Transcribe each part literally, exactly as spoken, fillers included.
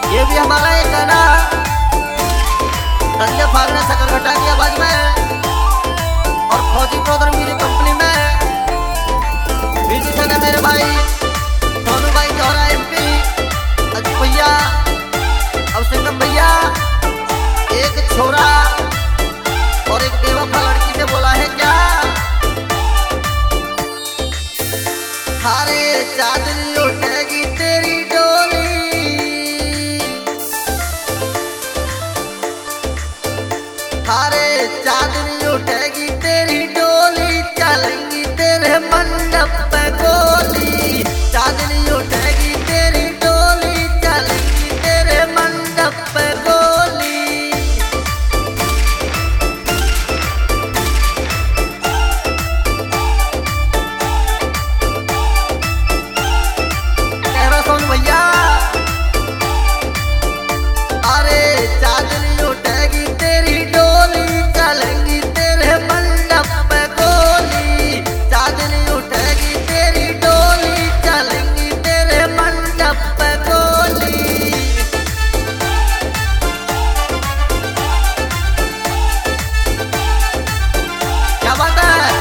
ये भी हमारा एक गाना संजय फागना सकरघटा की आवाज में और फौजी ब्रदर मेरी कंपनी में म्यूजिशियन है मेरे भाई सोनू भाई जौहरा एमपी, अजी भैया और सिंगम भैया। एक छोरा और एक बेवफा लड़की से बोला है क्या, हारे चांदनी उठेगी तेरी डोली, हारे चांदनी उठेगी तेरी डोली, चलेंगी तेरे मंडप पे गोली, चांदनी उठेगी तेरी डोली, चलेंगी तेरे मंडप पे गोली। भैया अरे चांदनी उठेगी तेरी डोली, चलेंगी तेरे मंडप पे गोली, चांदनी उठेगी तेरी डोली, चलेंगी तेरे मंडप पे गोली। क्या बात है,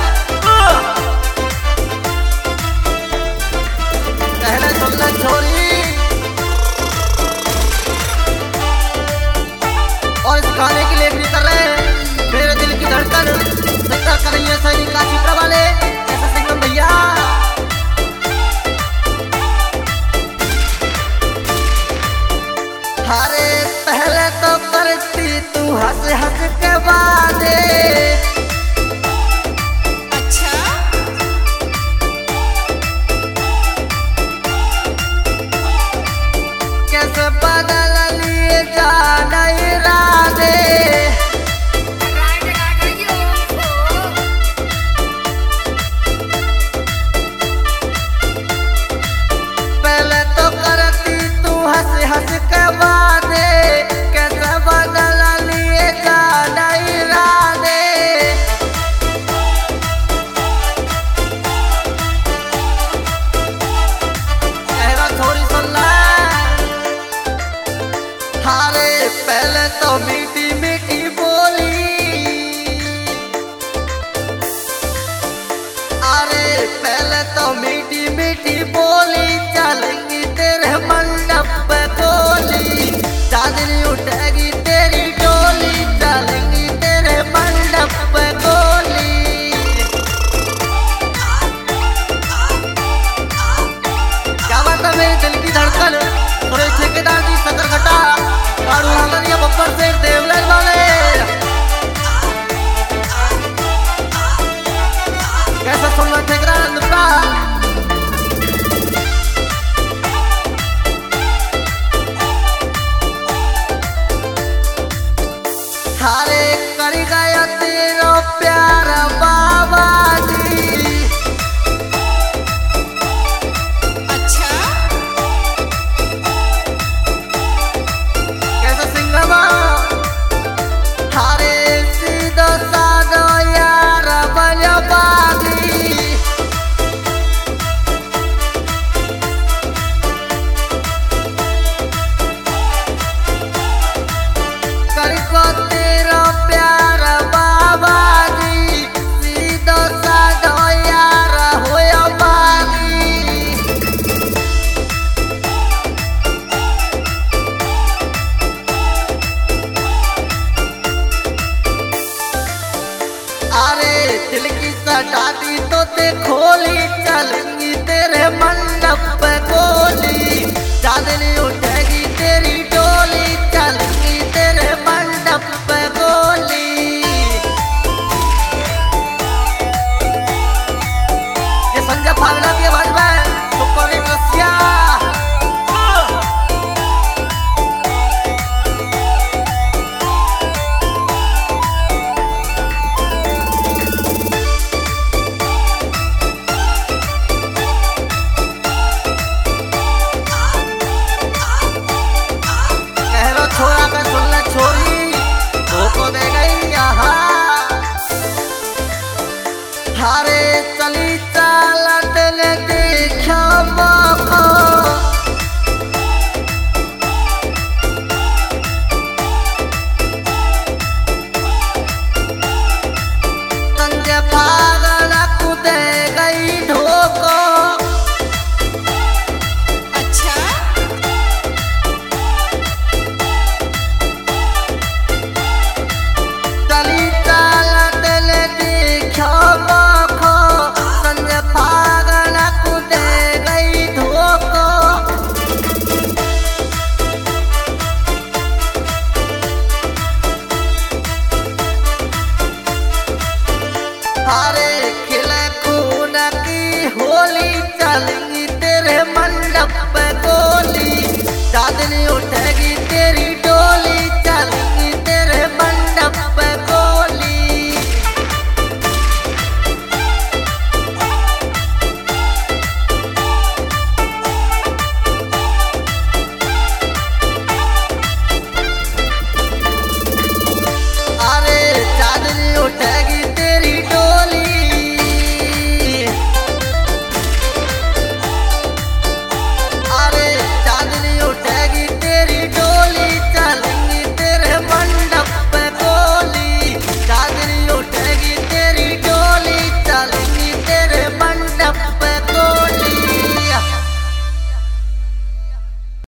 कहना सुनना छोरी और इस गाने के लिए भी कर रहे हैं मेरे दिल की धड़कन जिक्र कर रही है सैनिक काशी प्रवाले ऐसा सिंगम भैया। हारे पहले तो करती तू हंस हंस के वादे, अच्छा कैसे बदल लिए जाने इरादे, पहले तो करती तू हंस हंस के वादे, कैसे बदल लिए जाने इरादे। कहना छोरी सुन ले, हारे पहले तो मीठी